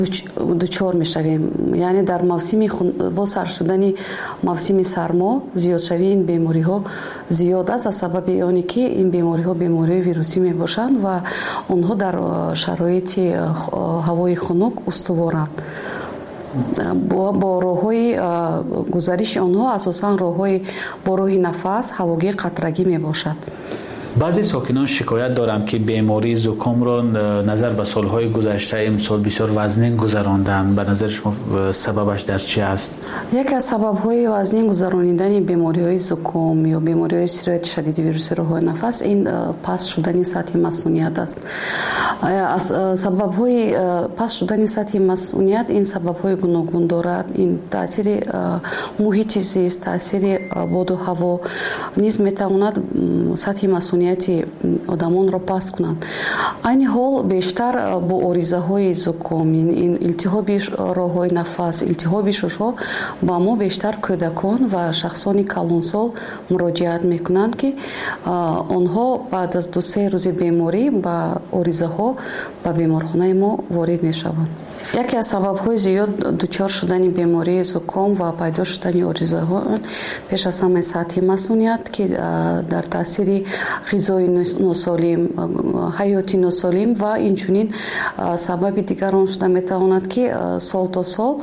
дучор мешавем. Яъне дар мавсими бо сар шудани мавсими сармо зиёдшавии ин бемориҳо зиёд аст аз сабаби оне ки ин бемориҳо бемориҳои вирусӣ мебошанд ва онҳо дар шароити ҳавои хунук устуворанд. бо роҳҳои гузариши онҳо асосан роҳҳои бо роҳи нафас ҳавогир қатрагӣ мебошад. баъзе сокинон шикоят доранд ки бемории зукомро назар ба солҳои гузашта имсол бисёр вазнин гузаронданд. ба назари шумо сабабаш дар чи аст? яке аз сабабҳои вазнин гузарондани бемориҳои зуком ё бемориҳои сирояти шадиди вируси роҳҳои нафас ин паст шудани сатҳи масъуният аст. Сабабҳои паст шудани сатҳи масъуният ин сабабҳои гуногун дорад. Ин таъсири муҳити зист, таъсири боду ҳаво низ метавонад сатҳи масъуният одамонро паст кунанд. айни ҳол бештар бо оризаҳои зуком, илтиҳоби роҳҳои нафас, илтиҳоби шушҳо ба мо бештар кӯдакон ва шахсони калонсол муроҷиат мекунанд ки онҳо баъд аз 2-3 рӯзи беморӣ ба оризаҳо ба беморхонаи мо ворид мешаванд. яке аз сабабҳои зиёд дучор шудани бемории зуком ва пайдо шудани оризаҳо пеш аз ҳама сатҳи масъуният ки дар таъсири ғизои носолим, ҳаёти носолим ва инчунин сабаби дигар он шуда метавонад ки сол то сол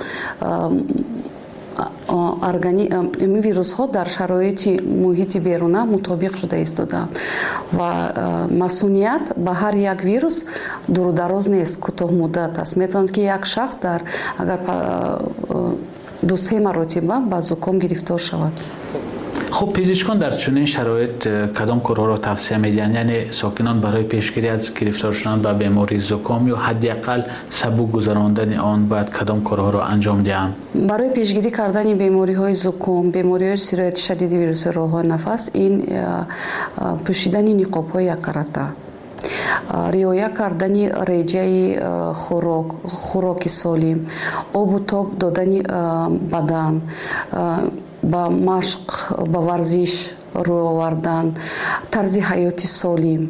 вирусҳо дар шароити муҳити беруна мутобиқ шуда истодаанд ва масъуният ба ҳар як вирус дурудароз нест, кӯтоҳмуддат аст. метавонад ки як шахс дар агар 2-3 маротиба ба зуком гирифтор шавад. خب پزشکان در چنین شرایط کدام کارها را توصیه می‌دهند؟ یعنی ساکنان برای پیشگیری از گرفتار شدن به بیماری زکام یا حداقل سبک گذراندن آن باید کدام کارها را انجام دهند؟ برای پیشگیری کردن بیماری‌های زکام، بیماری‌های سیرویت شدید ویروس راه‌های نفس این پوشیدن نقاب‌های یک‌کارته، риоя кардани реҷаи хӯроки солим, обу тоб додани бадан, ба машқ, ба варзиш рӯ овардан, тарзи ҳаёти солим,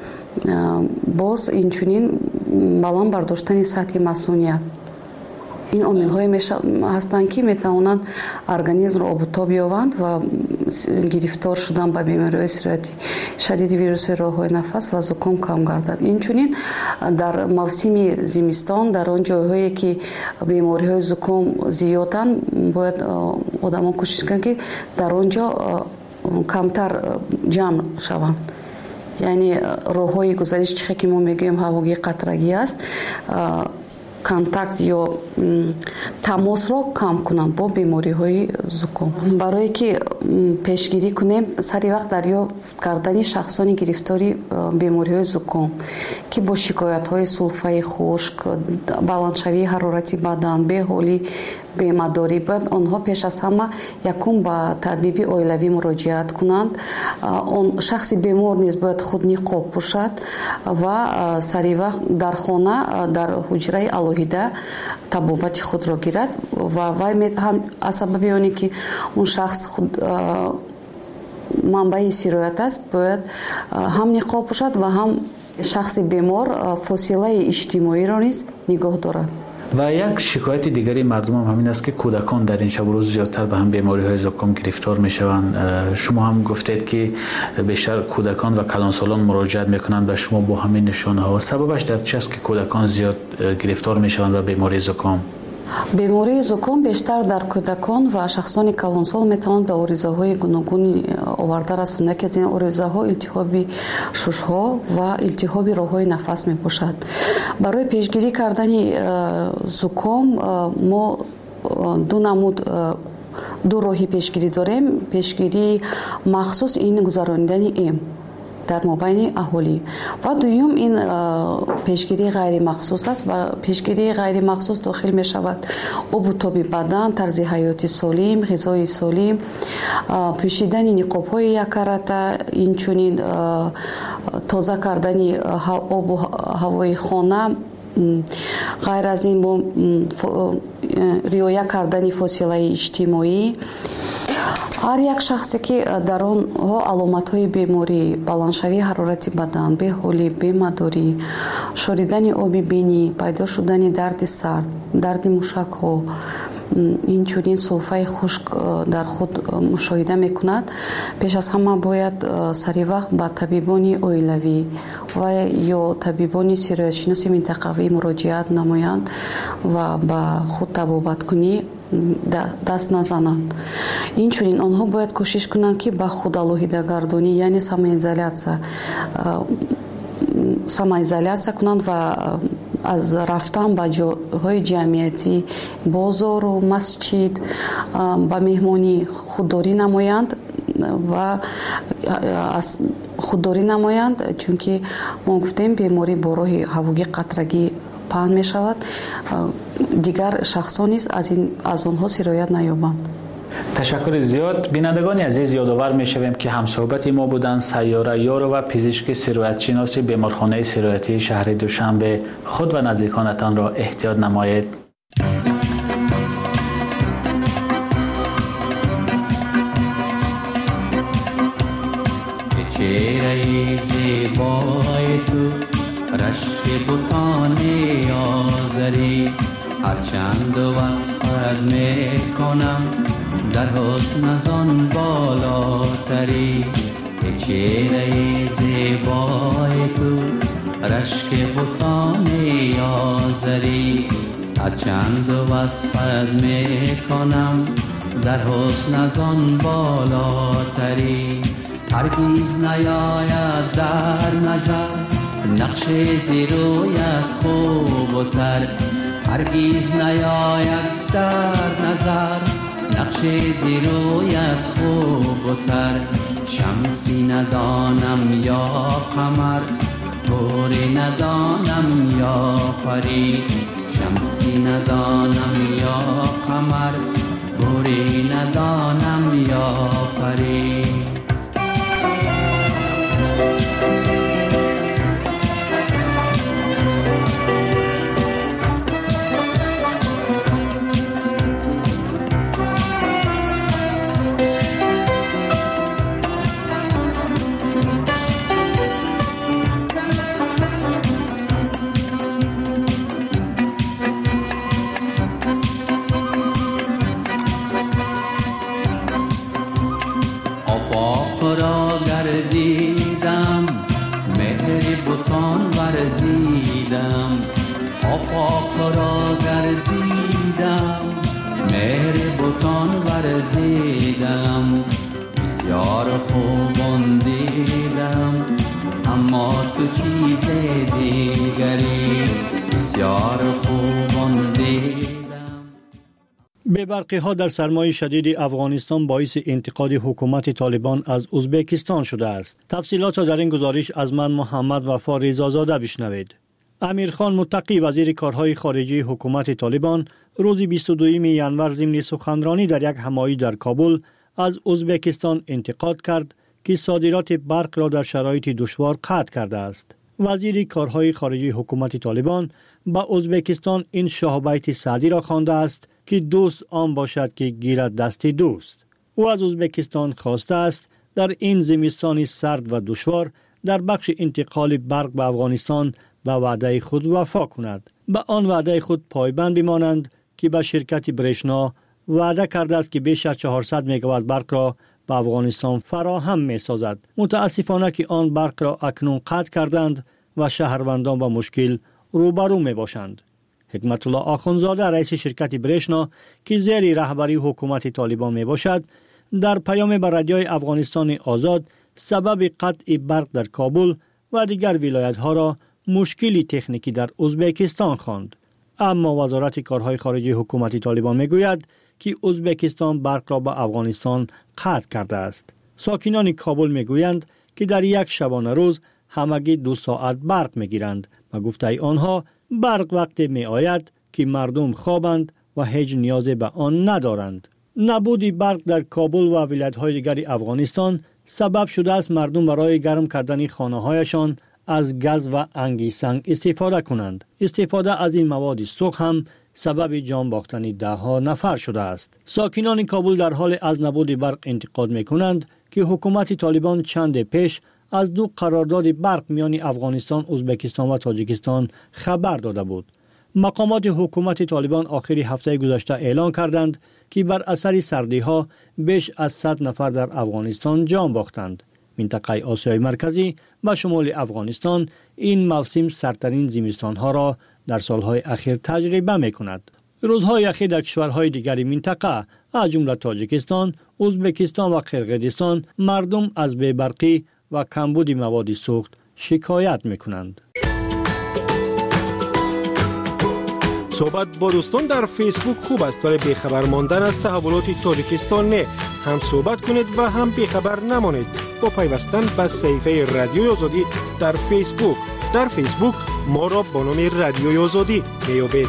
боз инчунин баланд бардоштани сатҳи масъуният. ин омилҳое ҳастанд ки метавонанд организмро обутоб ёбанд ва гирифтор шудан ба бемориҳои сирояти шадиди вируси роҳҳои нафас ва зуком кам гардад. инчунин дар мавсими зимистон дар он ҷойҳое ки бемориҳои зуком зиёданд бояд одамон кӯшиш кунанд ки дар он ҷо камтар ҷамъ шаванд. яъне роҳҳои гузариш чихе ки мо мегӯем ҳавогии қатрагӣ аст, контакт ё тамосро кам кунанд бо бемориҳои зуком. барое ки пешгирӣ кунем, сари вақт дарёфт кардани шахсони гирифтори бемориҳои зуком ки бо шикоятҳои сулфаи хушк, баландшавии ҳарорати бадан, беҳолӣ, бемадорӣ бояд онҳо пеш аз ҳама якум ба табиби оилавӣ муроҷиат кунанд. он шахси бемор низ бояд худ ниқоб пӯшад ва саривақт дар хона дар ҳуҷраи алоҳида табобати худро гирад ва вай аз сабаби оне ки он шахс худ манбаи сироят аст бояд ҳам ниқоб пӯшад ва ҳам шахси бемор фосилаи иҷтимоиро низ нигоҳ дорад. و یک شکایت دیگری مردم هم همین است که کودکان در این شب و روز زیادتر به هم بیماری های زکام گرفتار می شوند. شما هم گفتید که بیشتر کودکان و کلانسالان مراجعت میکنند به شما با همین نشانه ها. سببش در چی است که کودکان زیاد گرفتار می شوند به بیماری زکام؟ бемории зуком бештар дар кӯдакон ва шахсони калонсол метавонад ба оризаҳои гуногуни оварда расонад. яке аз ин оризаҳо илтиҳоби шушҳо ва илтиҳоби роҳҳои нафас мебошад. барои пешгирӣ кардани зуком мо ду роҳи пешгирӣ дорем. пешгирии махсус ин гузарондани эм дар мобайни аҳолӣ ва дуюм ин пешгирии ғайримахсус аст. ба пешгирии ғайримахсус дохил мешавад обу тоби бадан, тарзи ҳаёти солим, ғизои солим, пӯшидани ниқобҳои яккарата, инчунин тоза кардани обу ҳавои хона غیر از این با رعایت کردن فاصله اجتماعی هر یک شخصی که در آنها علامت‌های بیماری، بلندشوی حرارت بدن، بی‌حالی، بی‌مداری، شوریدن آب بینی، پیدا شدن درد سر، درد موشک‌ها، اینچنین سلفه خشک در خود مشاهده می‌کند، پیش از همه باید سریع وقت به طبیبان عائلوی و یا طبیبان سیرایت‌شناس منطقوی مراجعت نمایند و به خود طبابت کنی دست نزنند. اینچنین آنها باید کوشش کنند که به خود آلودگی گردانی یعنی سماizolatsiya کنند و از رفتن به جاهای جمعیتی، بازار و مسجد به مهمانی خودداری نمایند و خودداری نمایند، چون که ما گفتیم بیماری با راه هوایی قطرگی پهن می شود، دیگر شخصان نیز از آنها سرایت نیابند. تشکر زیاد. بینندگان عزیز، یادآور می‌شویم که همصحبت ما بودند سیاره یار و پزشک سرایت‌شناس بیمارخانه سرایتی شهر دوشنبه. خود و نزدیکانتان را احتیاط نمایید. چهره زیبای تو رشک بوتان آذری، هرچند وصفت میکنم در حسن از آن بالاتری. چهره زیبای تو رشک بوتان آذری، هرچند وصفت میکنم در حسن از آن بالاتری. هرگز نیاید در نظر نقش زیرویت خوبتر، هرگز نیاید در نظر نقش زیرویت خوبتر. شمسی ندانم یا قمر، گوری ندانم یا پری، شمسی ندانم یا قمر، گوری ندانم یا پری. گردیدم مهر بوتان ورزیدم، آفاق را گردیدم مهر بوتان ورزیدم. بسیار خوبان دیدم اما تو چیز دیگری، بسیار خوبان دیدم. بی‌برقی ها در سرمای شدید افغانستان باعث انتقاد حکومت طالبان از ازبکستان شده است. تفصیلات را در این گزارش از من محمد وفا رضازاده بشنوید. امیرخان متقی وزیر کارهای خارجی حکومت طالبان روز 22 ینور ضمن سخنرانی در یک همایش در کابل از ازبکستان انتقاد کرد که صادرات برق را در شرایط دشوار قطع کرده است. وزیر کارهای خارجی حکومت طالبان با ازبکستان این شاهبیت سعدی را خوانده است که دوست آن باشد که گیرد دست دوست. او از ازبکستان خواسته است در این زمستان سرد و دشوار در بخش انتقال برق به افغانستان به وعده خود وفا کند. به آن وعده خود پایبند بمانند که به شرکت برشنا وعده کرده است که بیش از 400 مگاوات برق را به افغانستان فراهم می سازد. متاسفانه که آن برق را اکنون قطع کردند و شهروندان با مشکل روبرو می باشند. حکمت الله آخونزاده رئیس شرکت برشنا که زیر رهبری حکومت طالبان می باشد در پیام به رادیوی افغانستان آزاد سبب قطع برق در کابل و دیگر ولایت ها را مشکلی تکنیکی در ازبکستان خواند. اما وزارت کارهای خارجی حکومت طالبان می گوید که ازبکستان برق را به افغانستان قطع کرده است. ساکنان کابل می گویند که در یک شبانه روز همگی 2 ساعت برق می گیرند و گفته آنها برق وقتی می آید که مردم خوابند و هیچ نیاز به آن ندارند. نبود برق در کابل و ولایت‌های دیگر افغانستان سبب شده است مردم برای گرم کردن خانه‌هایشان از گاز و انگیسنگ استفاده کنند. استفاده از این مواد سوخت هم سبب جان باختن ده‌ها نفر شده است. ساکنان کابل در حال از نبود برق انتقاد می‌کنند که حکومت طالبان چند پیش از 2 قرارداد برق میان افغانستان، ازبکستان و تاجیکستان خبر داده بود. مقامات حکومت طالبان آخر هفته گذشته اعلان کردند که بر اثر سردی‌ها بیش از 100 نفر در افغانستان جان باختند. منطقه آسیای مرکزی و شمال افغانستان این موسم سردترین زمستان‌ها را در سالهای اخیر تجربه می‌کند. روزهای اخیر در کشورهای دیگر منطقه از جمله تاجیکستان، ازبکستان و قرقیزستان مردم از بی‌برقی و کمبود مواد سوخت شکایت می‌کنند. صحبت با دوستان در فیسبوک خوب است ولی بیخبر ماندن از تحولات تاجیکستان نه. هم صحبت کنید و هم بیخبر نمانید با پیوستن به صفحه رادیوی آزادی در فیسبوک. در فیسبوک ما را با نام رادیوی آزادی میابید.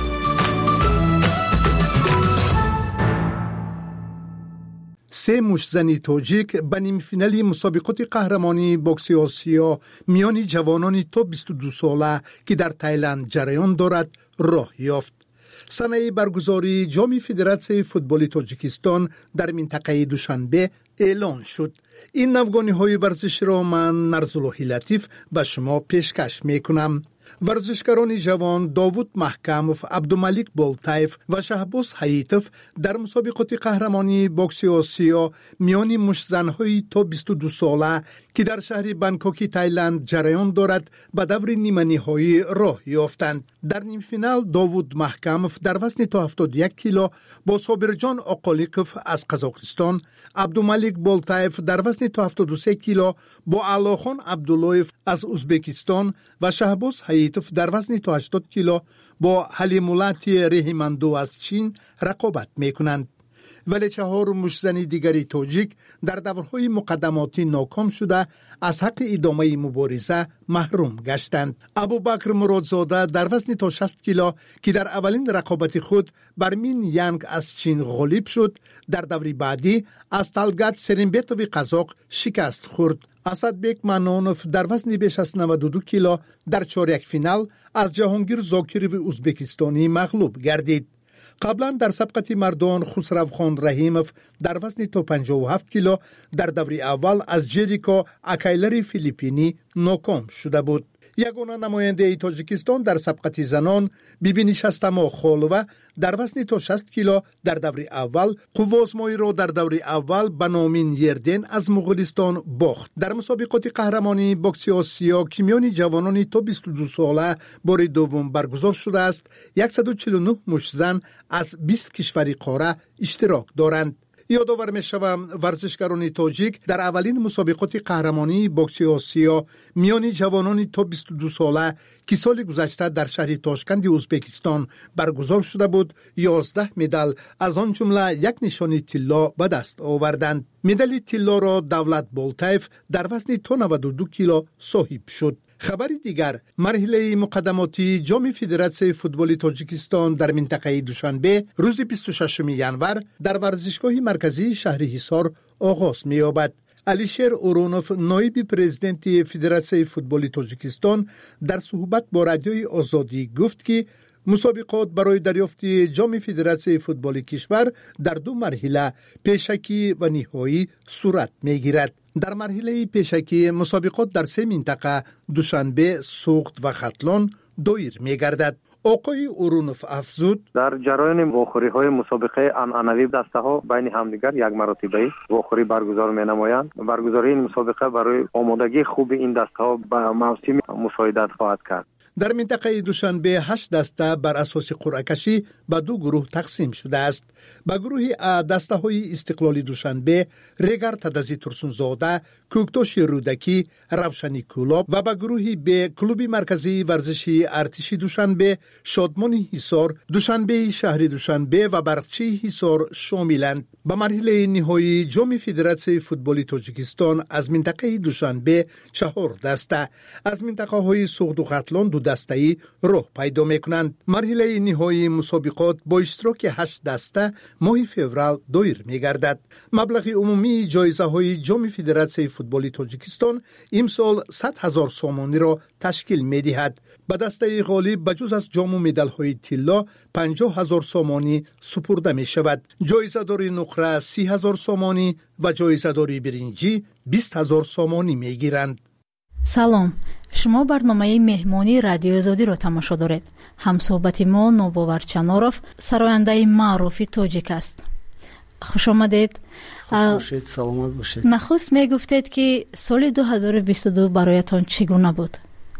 سه مشتزنی تاجیک به نیم فینالی مسابقات قهرمانی بوکس آسیا میان جوانان تا 22 ساله که در تایلند جریان دارد راه یافت. سنه برگزاری جام فدراسیون فوتبال تاجیکستان در منطقه دوشنبه اعلان شد. این نوگانی‌های ورزش را من نرزالله لطیف به شما پیشکش میکنم. ورزشکاران جوان داوود محکمов، عبدالملیک بولتایف و شهباز حییتов در مسابقات قهرمانی بوکس آسیا میان مشتزن‌های تا 22 ساله که در شهر بانکوک تایلند جریان دارد به دور نیمه نهایی راه یافتند. در نیم فینال داوود محکمov در وزن تا 71 کیلو با صابرجان آقالیقov از قزاقستان، عبدالملیک بولتایف در وزن تا 73 کیلو با علاخان عبداللهیف از ازبکستان و شهباز حییتov در وزن تا 80 کیلو با حلیمولاتی رحیمندو از چین رقابت میکنند. ولی 4 مشتزن دیگری تاجیک در دورهای مقدماتی ناکام شده از حق ادامه مبارزه محروم گشتند. ابوبکر مرادزاده در وزن تا 60 کیلو که در اولین رقابت خود بر مین یانگ از چین غالب شد، در دور بعدی از تالگات سرینبتوی قزاق شکست خورد. اسدبek منونov در وزن بیش از 92 کیلو در چهارک فینال از جهانگیر زاکیروی ازبکستانی مغلوب گردید. قبلا در سبقت مردان خسروخان رحیمov در وزن تا 57 کیلو در دور اول از جریکو اکایلری فیلیپینی ناکام شده بود. یگانه نماینده تاجیکستان در سبقت زنان بیبی نشستما خالوه در وزن تا 60 کیلو در دور اول قوازمایی را در دور اول به نامین یردن از مغولستان باخت. در مسابقات قهرمانی بوکس آسیا که میان جوانان تا 22 ساله بار دوم برگزار شده است، 149 مشتزن از 20 کشور قاره اشتراک دارند. یادآور می‌شوم ورزشکاران تاجیک در اولین مسابقات قهرمانی بوکس آسیا میان جوانان تا 22 ساله که سال گذشته در شهر تاشکند ازبکستان برگزار شده بود 11 مدال از آن جمله یک نشانی طلا به دست آوردند. مدال طلا را دولت بولتایف در وزن تا 92 کیلو صاحب شد. خبر دیگر، مرحله مقدماتی جام فدراسیون فوتبال تاجیکستان در منطقه دوشنبه روز 26 ینور در ورزشگاه مرکزی شهر حصار آغاز می‌یابد. علیشیر اورونوف نایب پرزیدنت فدراسیون فوتبال تاجیکستان در صحبت با رادیوی آزادی گفت که مسابقات برای دریافت جام فدراسیون فوتبال کشور در 2 مرحله پیشکی و نهایی صورت می‌گیرد. در مرحله پیشکی مسابقات در 3 منطقه دوشنبه، سوخت و ختلان دایر می‌گردد. آقای اورونوف افزود در جریان واخوری‌های مسابقه عنعنوی دسته‌ها بین همدیگر یک مرتبه واخوری برگزار می‌نمایند. برگزاری این مسابقه برای آمادگی خوب این دسته‌ها به موسم مساعدت خواهد کرد. در منطقه دوشنبه 8 دسته بر اساس قرعه کشی به 2 گروه تقسیم شده است. به گروه ا دسته های استقلالی دوشنبه ریگر تدزی ترسونزاده، کوکتوش رودکی، روشنی کولاب و به گروه ب کلوب مرکزی ورزشی ارتشی دوشنبه، شادمانی حصار، دوشنبه شهری دوشنبه و برقچی حصار شاملند. به مرحله نهایی جام فدراسیون فوتبال تاجیکستان از منطقه دوشنبه 4 دسته، از منطقه های سوخت و ختلان 2 دسته‌ای راه پیدا می‌کنند. مرحله نهایی مسابقات با اشتراک 8 دسته ماه فوریه دایر می‌گردد. مبلغ عمومی جایزه‌های جام فدراسیون فوتبال تاجیکستان امسال 100,000 سومانی را تشکیل می‌دهد. به دسته غالب بجز از جام و مدال‌های طلا 50,000 سومانی سپرده می‌شود. جایزه‌دار نقره 30,000 سومانی و جایزه‌دار برنجی 20,000 سومانی می‌گیرند. سلام، شما برنامه مهمانی رادیو آزادی را تماشا دارید. همصحبت ما نوباور چناروف، سراینده معروف تاجیک است. خوش آمدید. خوشید، سلامت باشید. نخست میگفتید که سال 2022 برایتان چگونه بود؟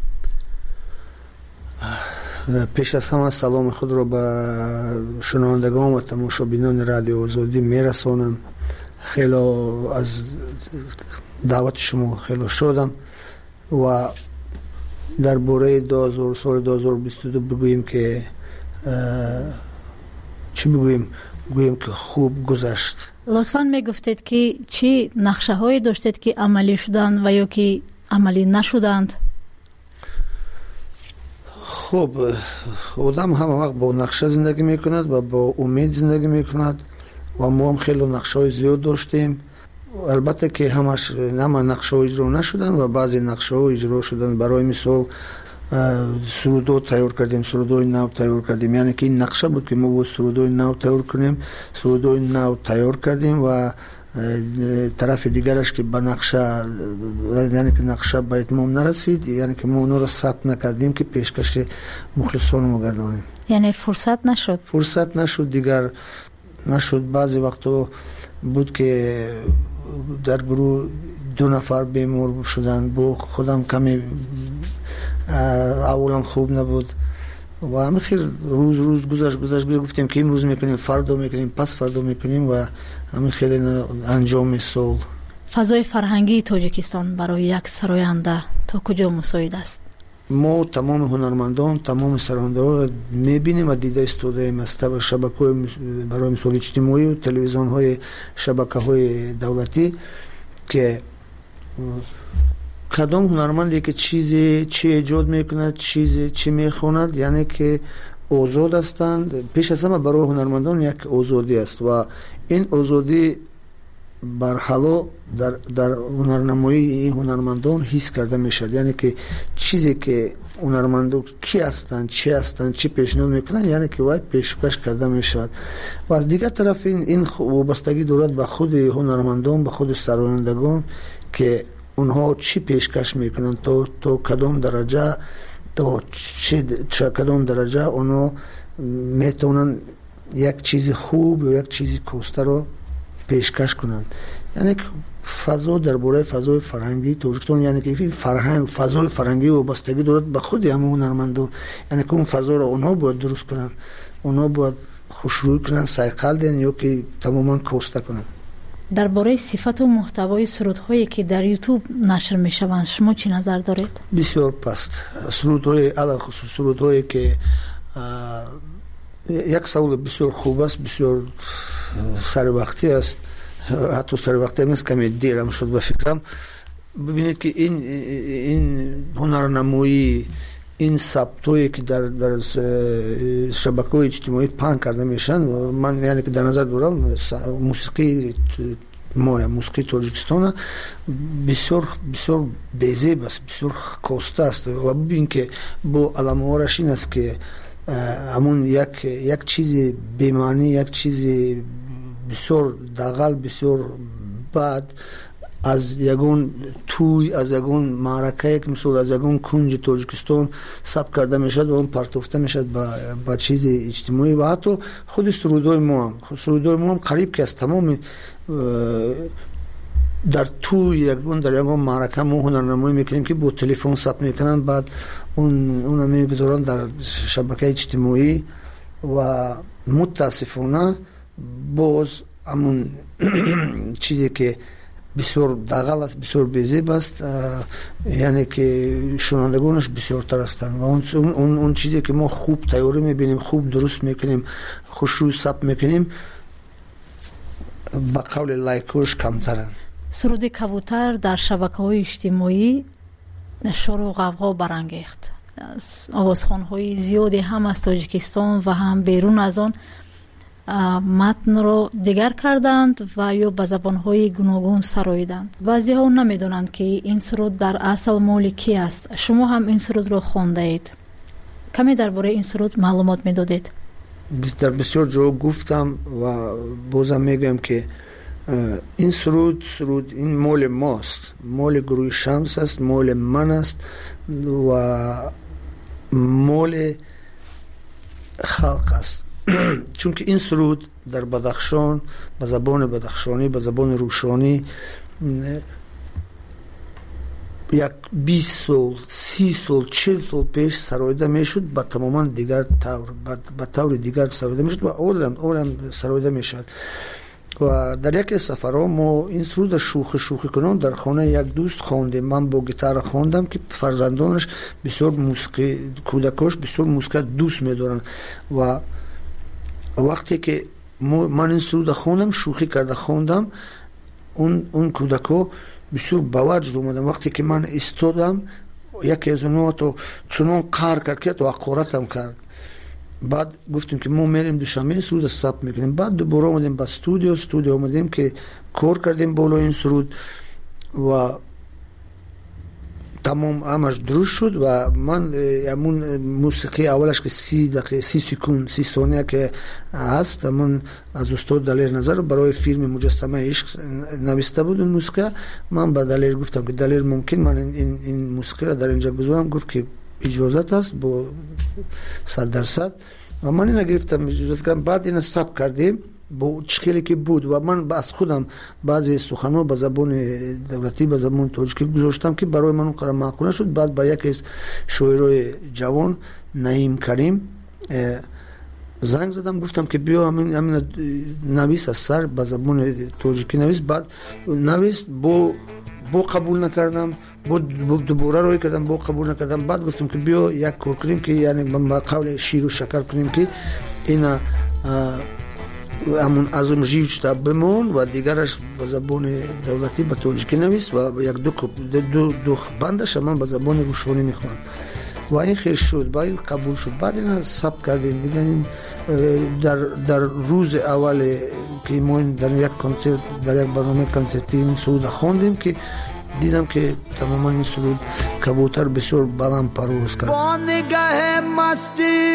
پیش از همه سلام خود را به شنوندگان و تماشابینان رادیو آزادی میرسانم. خیلی از دعوت شما خیلی شدم و درباره سال 2022 بگوییم که چی بگوییم که خوب گذشت. لطفاً میگفتید که چی نقشه هایی داشتید که عملی شدند و یا که عملی نشدند؟ خب آدم همه وقت با نقشه زندگی میکند و با امید زندگی میکند و ما هم خیلی نقشه های زیاد داشتیم. البته که همه نقشه ها اجرا نشدن و بعضی نقشه ها اجرا شدن. برای مثال سرودو تیار کردیم، سرودوی نو تیار کردیم، یعنی که این نقشه بود که ما بود سرودوی نو تیار کنیم. سرودوی نو تیار کردیم و طرف دیگرش که به نقشه، یعنی که نقشه به اتمام نرسید، یعنی که ما اونو را ثبت نکردیم که پیشکش مخلصان ما گردانیم. یعنی فرصت نشد دیگر نشد. بعضی وقتا بود که در گروه 2 نفر بیمار شدن، با خودم کمی اولم خوب نبود و همه خیلی روز گذشت گفتیم که امروز میکنیم، فردا میکنیم، پس فردا میکنیم و همه خیلی انجام سال. فضای فرهنگی تاجیکستان برای یک سراینده تا کجا مساعد است؟ ما تمام هنرمندان، تمام سرانده ها میبینیم و دیده استودیم از شبکه‌های برای مثال اجتماعی و تلویزیون های شبکه های دولتی که کدام هنرمندی که چی ایجاد میکند، چی میخواند، یعنی که آزاد هستند. پیش از همه برای هنرمندان یک آزادی است و این آزادی برحالا در هنرنمایی این هنرمندان حس کرده میشد. یعنی که چیزی که هنرمندان کی هستند، چی پیشنهاد میکنن، یعنی که وای پیشکش کرده میشد. و از دیگر طرف این وابستگی دارد به خود هنرمندان، به خود سرایندگان که اونها چی پیشکش میکنن، تا کدام درجه، کدام درجه اونها میتونن یک چیز خوب یا یک چیز کوسته رو پیشکش کنند. یعنی که فضا درباره فضای فرهنگی تاجیکستان، یعنی که فضای فرهنگی وابستگی دارد به خود همه هنرمندان. یعنی که اون فضا رو اونها باید درست کنن، اونها باید خوشروی کنن، سایقل دین یا که تماما کوسته کنن. درباره صفت و محتوای سرودهایی که در یوتیوب نشر میشوند شما چی نظر دارید؟ بسیار پست. سرودهای علاوه خصوص سرودهایی که یک سوال بسیار خوب است، بسیار سر وقتی است، حتی سر وقتی نیست، کمی دیرم شد به فکرم. ببینید که این هنرنمایی، این ثبتایی که در شبکه‌های اجتماعی پهن کرده میشن، من یعنی که در نظر دارم موسیقی تاجیکستان بسیار بی‌زیب است، بسیار کوسته است و ببین که با علامه‌هاش این است که همون یک چیز بی‌معنی، یک چیز بسیار دغل، بسیار بد از یگون توی، از یگون معرکه که مثلا از یگون کنج تاجیکستان ثبت کرده میشد و اون پرتافته میشد با چیز اجتماعی. و حتی خود سرودهای ما هم قریب که از تمام در توی یگون معرکه ما هنرنمایی میکنیم که با تلفن ثبت میکنن، بعد اون میگذارن در شبکه اجتماعی و متاسفانه باز همون چیزی که بسیار دغل است، بسیار بی‌زیب است، یعنی که شنوندگانش بسیار تر هستند و اون چیزی که ما خوب تیاری میبینیم، خوب درست میکنیم، خوشروی ثبت میکنیم، با قول لایکوش کمترن. سرود کبوتر در شبکه‌های اجتماعی شور و غوغا برانگیخت. آوازخوان‌های زیادی هم از تاجیکستان و هم بیرون از آن متن را دیگر کردند و یا به زبان‌های گوناگون سراییدند. بعضی ها نمی‌دانند که این سرود در اصل مال کی است. شما هم این سرود را خوانده اید. کمی درباره این سرود معلومات می‌دادید؟ در بسیار جا گفتم و بازم میگم که این سرود این مال ماست، مال گروه شمس است، مال من است و مال خلق است. چون که این سرود در بدخشان به زبان بدخشانی، به زبان روشانی یک 20 سال، 30 سال، 40 سال پیش سراییده میشد، با تماما دیگر طور، با طور دیگر سراییده میشد و اولم سراییده میشد. و در یک سفرها ما این سرود شوخی کنم در خانه یک دوست خواندیم. من با گیتار خواندم که فرزندانش بسیار موسیقی، کودکاش بسیار موسیقی دوست می‌دارن و وقتی که من این سرود خواندم، شوخی کرده خواندم، اون کودکا بسیار باوجد اومدن. وقتی که من ایستادم یکی از اونها تو چنان قهر کرد که تو حقارتم کرد. بعد گفتیم که ما میریم دوشنبه سرود ثبت میکنیم. بعد دوباره اومدیم با استودیو اومدیم که کار کردیم بالا این سرود و تمام همش درست شد و من همون موسیقی اولش که 30 دقیقه 30 سکند 30 ثانیه که هست، من از استاد دلیر نظر برای فیلم مجسمه عشق نوشته بود اون موسیقی. من به دلیر گفتم که دلیر ممکن من این موسیقی را در اینجا بذارم؟ گفت که اجازت است با 100% و من اینو گرفتم اجازت کردم. بعد اینو ثبت کردیم با چخیلی که بود و من از خودم بعضی سخن‌ها به زبان دولتی به زبان تاجیکی گذاشتم که برای من اونقدر معقول نشد. بعد با یکی از شاعرای جوان نعیم کریم زنگ زدم، گفتم که بیا همین نویس از سر به زبان تاجیکی نویس. بعد نویس با قبول نکردم، با دوباره روی کردم، با قبول نکردم. بعد گفتم که بیا یک کار کنیم که یعنی با قول شیر و شکر کنیم که اینا همون ازم جیوچتا بمون و دیگرش به زبان دولتی به تاجیکی نویس و یک دو بندش من به زبان روشانی میخونم و این خیر شد. با این قبول شد. بعد این ثبت کردیم دیگه. این در روز اول که ما در یک کنسرت، در یک برنامه کنسرتی این سرود خواندیم که دیدم که تماما این سرود کبوتر بسیار بلند پرواز کرد. با نگاه مستی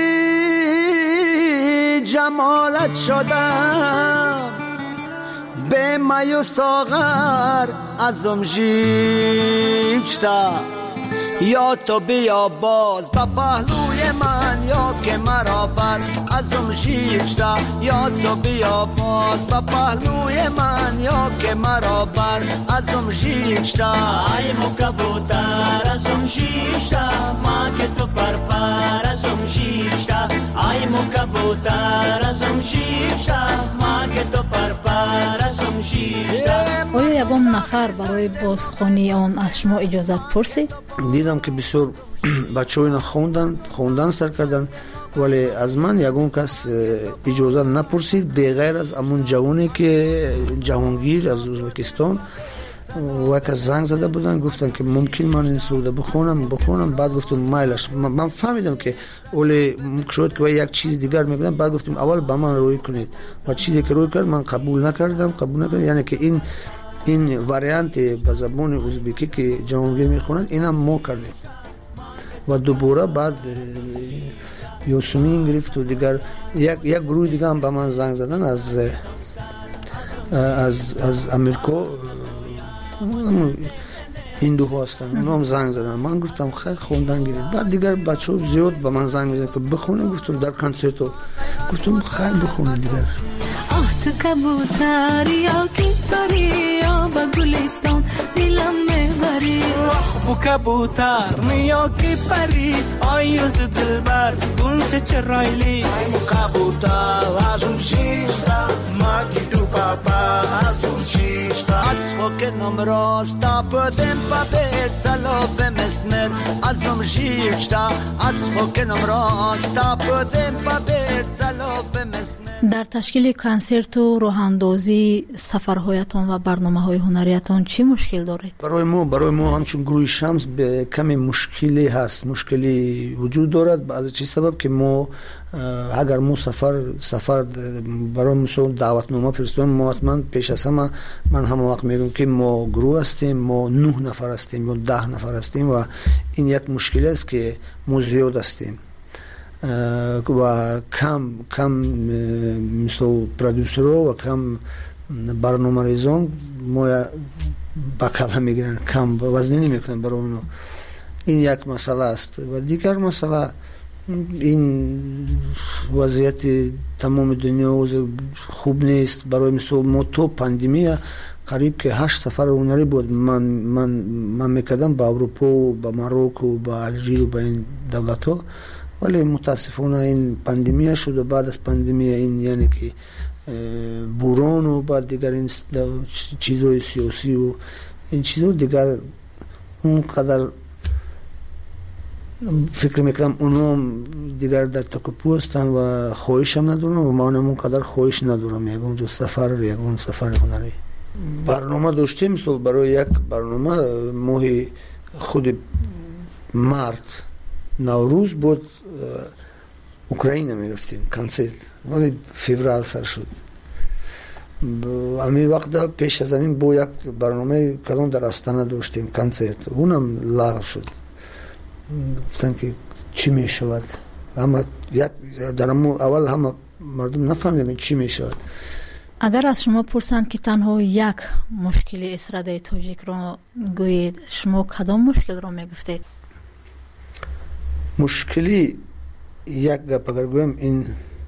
جمالت شدم، به می و ساغر ازم جیبشتا، یا تو بیا باز با پهلوی من، یا که مرا بر ازم جیبشتا، یا تو بیا باز با پهلوی من، یا که مرا بر ازم جیبشتا. ای مو کبوتر ازم جیبشتا، ما که تو پر ازم جیبشتا. ای مو کبوتر ازم جیبشتا، ما که تو پر ازم جیبشتا. آیا یگان نفر برای بازخوانی آن از شما اجازت پرسید؟ دیدم که بسیار بچه ها اینا خوندن سر کردن، ولی از من یگان کس اجازه نپرسید بغیر از امون جوانی که جهانگیر از ازبکستان و که زنگ زده بودن، گفتن که ممکن من این سروده بخونم. بعد گفتم مایلش. من فهمیدم که اولی شد که یک چیز دیگر میگن. بعد گفتم اول با من روی کنید و چیزی که روی کرد من قبول نکردم. یعنی که این واریانت به زبان ازبکی که جهانگیر میخونند اینم ما کردیم و دوباره بعد یوسمین گرفت و دیگر یک گروه دیگه هم به من زنگ زدن از امریکا، هندو هستن، اونا هم زنگ زدن. من گفتم خیلی خوندن گیرید. بعد دیگر بچه ها زیاد به من زنگ میزنن که بخونم. گفتم در کنسرت ها گفتم خیلی بخونم دیگر. تو کبوتر یا کی پری یا با گلستان دلم میبری، بو کبوتر یا کی پری آیوز دلبر گونچه چرایلی. ای مو کبوتر ازم شیشتا، ما کی دو پاپا ازم شیشتا. از فوکنم راستا پدم پا بیر سلاف مسمر ازم شیشتا. از فوکنم راستا پدم پا بیر سلاف مسمر. در تشکیل کنسرت و راهاندازی سفرهایتان و برنامه‌های هنریتان چی مشکل دارید؟ برای ما همچون گروه شمس به کمی مشکلی هست، مشکلی وجود دارد. از چه سبب که ما اگر ما سفر برای مثلا دعوتنامه فرستادیم، ما حتما پیش از همه من همه وقت میگم که ما گروه هستیم، ما 9 نفر هستیم یا 10 نفر هستیم و این یک مشکل است که ما زیاد هستیم و کم مثل پرودوسرها و کم برنامه‌ریزان ما بکله میگیرن، کم وزنی نمیکنن برای اونو. این یک مسئله است و دیگر مسئله این وضعیت تمام دنیا خوب نیست. برای مثل ما تو پاندمی قریب که 8 سفر هنری بود من میکردم با اروپا و با ماروک و با الژیر و با این دولت ها، ولی متاسفانه این پاندمی شد و بعد از پاندمی این یعنی که بوران و بعد دیگر این چیزهای سیاسی و این چیزها دیگر اونقدر فکر میکنم اونا دیگر در تکاپو هستن و خواهش هم ندارم و من اونقدر خواهش ندارم یکون دو سفر یکون سفر هنری. برنامه داشتیم مثل برای یک برنامه ماه خود مارت نوروز بود اوکراین میرفتیم کنسرت، ولی فوریه سر شد. همین وقت پیش از همین با یک برنامه کلان در استانه داشتیم کنسرت، اونم لغو شد. گفتن که چی می شود؟ اما در اول همه مردم نفهمیدن چی می شود. اگر از شما پرسند که تنها یک مشکل استراده تاجیک را گویید، شما کدام مشکل را می گفتید؟ مشکلی یک گپ اگر گویم این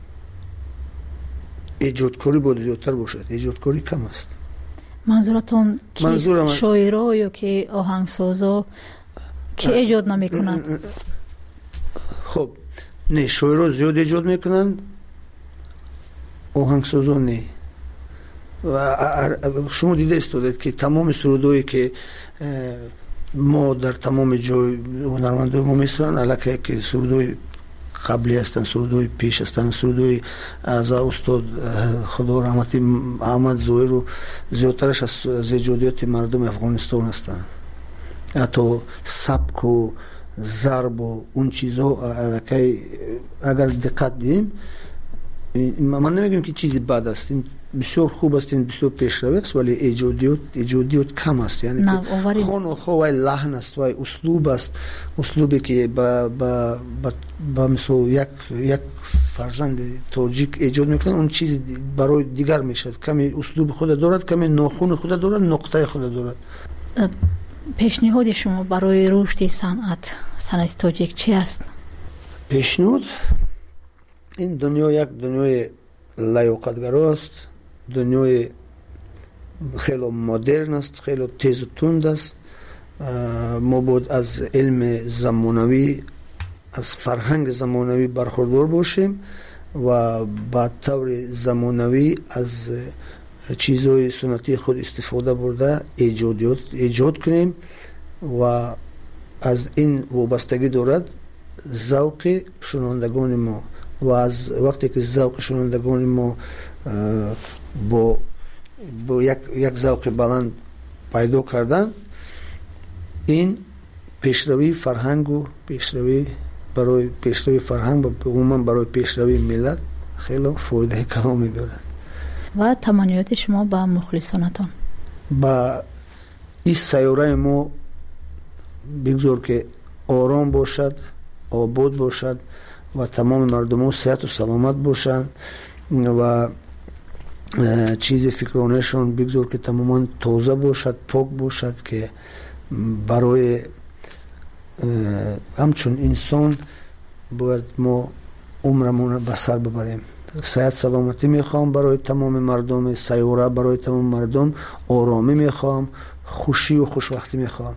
ایجادکاری باید زیادتر باشد. ایجادکاری کم است. منظورتون کیست؟ شاعرها یا که آهنگسازا که ایجاد نمی کنند؟ خب نه، شاعرها زیاد ایجاد میکنند، آهنگسازا نه. و شما دیده استودید که تمام سرودایی که ما در تمام جای هنرمندان ما میسرن علاقه که سرودای قبلی هستن، سرودای پیش هستن، سرودای از استاد خدا رحمتی احمد ظاهر و زیادترش از ایجادیات مردم افغانستان هستن. حتی سبک و ضرب و اون چیزها علاقه اگر دقت دیم، من نمیگم که چیزی بد است، بسیار خوب است، بسیار پیشرو است، ولی ایجادیات کم است. یعنی که خون و خواه لحن است و اسلوب است، اسلوبی که با مثل یک فرزند تاجیک ایجاد میکنن، اون چیزی برای دیگر میشد. کمی اسلوب خود دارد، کمی ناخون خود دارد، نقطه خود دارد. پیشنهاد شما برای رشد صنعت تاجیک چی است؟ پیشنهاد این دنیا یک دنیای لیاقتگرا است، دنیای خیلی مدرن است، خیلی تیز و تند است. ما باید از علم زمانوی، از فرهنگ زمانوی برخوردار باشیم و با طور زمانوی از چیزهای سنتی خود استفاده برده ایجاد کنیم و از این وابستگی دارد ذوق شنوندگان ما. و از وقتی که ذوق شنوندگان ما با یک ذوق بلند پیدا کردن، این پیشروی فرهنگ و پیشروی فرهنگ و عموما برای پیشروی ملت خیلی فایده کلامی دارد. و تمنیات شما با مخلصانتان؟ با این سیاره ما بگذار که آرام باشد، آباد باشد و تمام مردم ها صحت و سلامت باشند و چیز فکرانشان بگذار که تماما تازه باشد، پاک باشد، که برای همچون انسان باید ما عمرمون به سر ببریم. صحت سلامتی میخوام برای تمام مردم سیاره، برای تمام مردم آرامی میخوام، خوشی و خوشوقتی میخوام.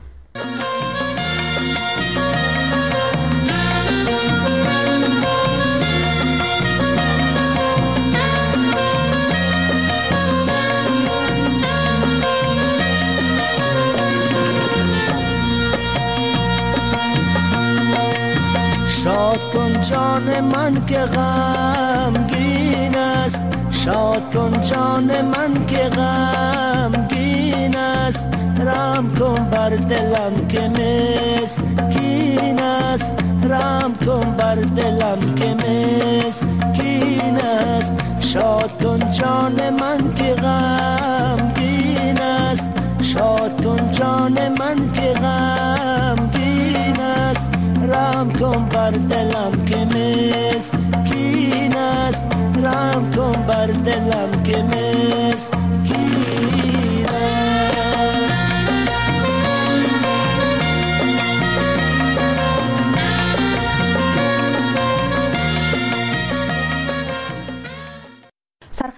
شاد کن جان من که غمگین غمگین است شاد کن جان من که غمگین است رحم کن بر دلم که مسکین است رحم کن بر دلم که مسکین است شاد کن جان من که غمگین است شاد کن جان من که غمگین است رحم کن بر دلم که مسکین است رحم کن بر دلم